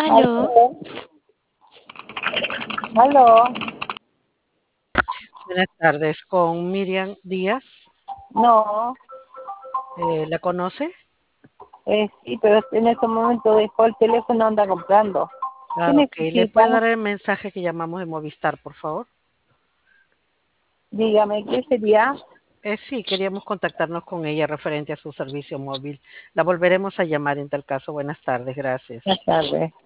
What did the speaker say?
Aló, Aló, aló, Buenas tardes, con Miriam Díaz. no, ¿La conoce? sí, pero en este momento dejó el teléfono, anda comprando. ¿Qué Ah, ok. ¿Le necesita? puede dar el mensaje que llamamos de Movistar, por favor? Dígame, ¿qué sería? Sí, queríamos contactarnos con ella referente a su servicio móvil. La volveremos a llamar en tal caso. Buenas tardes, Buenas gracias. tardes.